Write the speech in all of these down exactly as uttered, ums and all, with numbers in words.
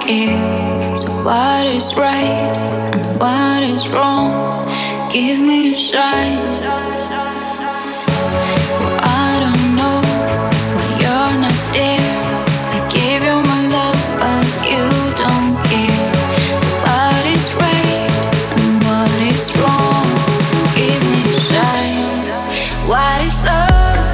care. So what is right and what is wrong? Give me a sign. Well, I don't know when you're not there. I give you my love, but you don't care. So what is right and what is wrong? Give me a sign. What is love?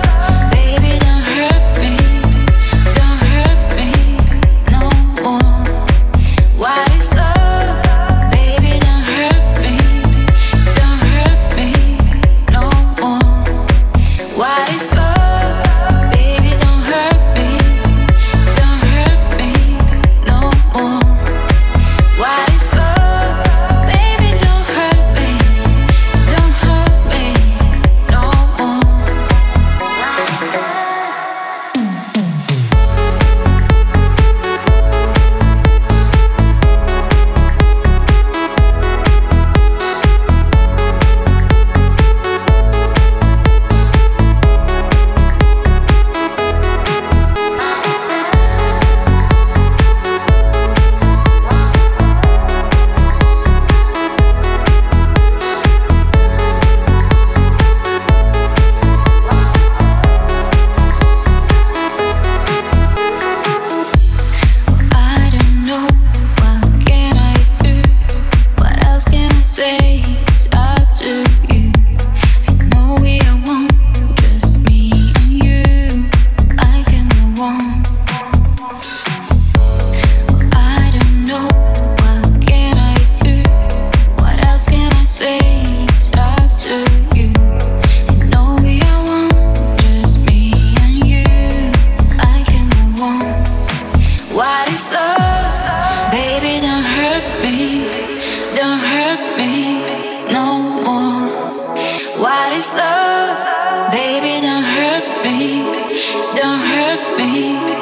Don't hurt me no more. What is love? Baby, don't hurt me. Don't hurt me.